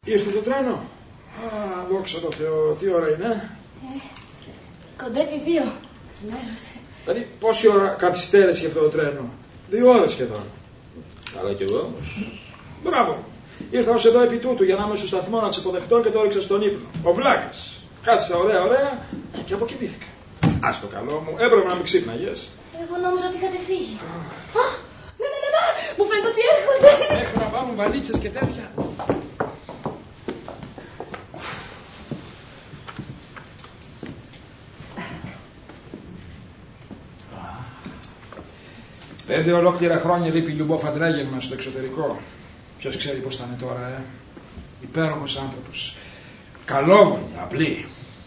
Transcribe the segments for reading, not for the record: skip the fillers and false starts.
Ήρθε το τρένο. Α, δόξα τω Θεώ, τι ώρα είναι? Κοντεύει 2. Ξημέρωσε. Δηλαδή πόση ώρα καθυστέρησε αυτό το τρένο? 2 ώρες σχεδόν. Καλά κι εγώ όμως. Μπράβο. Ήρθα ως εδώ επί τούτου για να είμαι στο σταθμό να τις υποδεχτώ και το έριξα στον ύπνο. Ο βλάκας. Κάθισα ωραία και αποκοιμήθηκα. Ας το καλό μου, έπρεπε να μην ξύπναγες. Εγώ νόμιζα ότι είχατε φύγει. Ναι, μου φαίνεται ότι έρχονται. Έχουν να πάρουν βαλίτσες και τέτοια. Πέντε ολόκληρα χρόνια λείπει η Λιουμπόφ Αντρέγελμαν στο εξωτερικό. Ποιος ξέρει πώς θα είναι τώρα, Υπέροχος άνθρωπος. Καλόβολη, απλή.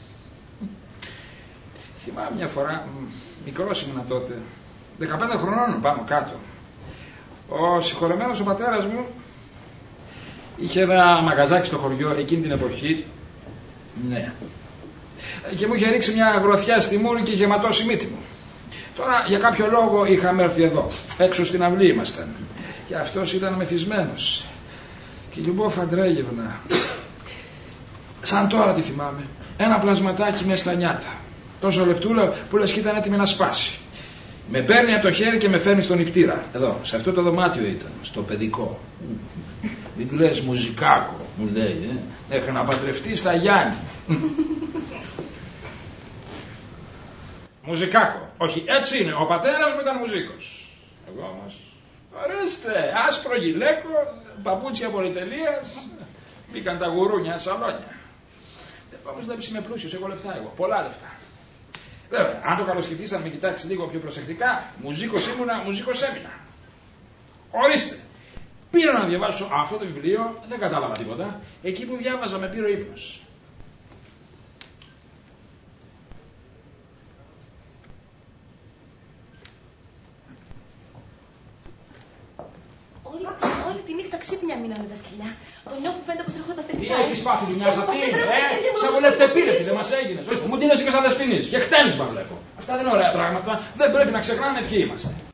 Θυμάμαι μια φορά, μικρός ήμουνα τότε, 15 χρονών πάνω κάτω. Ο συγχωρεμένος ο πατέρας μου είχε ένα μαγαζάκι στο χωριό εκείνη την εποχή. Ναι. Και μου είχε ρίξει μια γροθιά στη μούρη και είχε ματώσει μύτη μου. Τώρα για κάποιο λόγο είχαμε έρθει εδώ. Έξω στην αυλή ήμασταν. Και αυτός ήταν μεθυσμένος. Και η Λιουμπόφ Αντρέγελμαν, σαν τώρα τη θυμάμαι, ένα πλασματάκι μέσα στα νιάτα. Τόσο λεπτούλα που λες και ήταν έτοιμη να σπάσει. Με παίρνει από το χέρι και με φέρνει στον νηπτήρα. Εδώ, σε αυτό το δωμάτιο ήταν, στο παιδικό. Μην λες μουζικάκο, μου λέει, Έχει να παντρευτεί στα Γιάννη. Μουζικάκο. Όχι, έτσι είναι. Ο πατέρας μου ήταν μουζίκος. Εγώ όμως, ορίστε, άσπρο γυλαίκο, παπούτσια πολυτελείας, μπήκαν τα γουρούνια, σαλόνια. Όμως βλέπεις είμαι πλούσιος, έχω λεφτά εγώ, πολλά λεφτά. Βέβαια, αν το καλοσκεφτείς, αν με κοιτάξεις λίγο πιο προσεκτικά, μουζίκος ήμουνα, μουζίκος έμεινα. Ορίστε, πήρα να διαβάσω αυτό το βιβλίο, δεν κατάλαβα τίποτα. Εκεί που διάβαζα με πήρε ο ύπνος. Όλη τη νύχτα ξύπνια μείνανε τα σκυλιά. Το νιώθω φαίνεται πως έρχονται τα Τι θετικά. έχεις πάθει τη νοιάζα, τι είναι, σαν βολευτεπίλεπτη δεν μας έγινες. Μου ντύνεσαι και σαν δεσποινής και χτένισμα βλέπω. Αυτά δεν είναι ωραία πράγματα, δεν πρέπει να ξεχνάμε ποιοι είμαστε.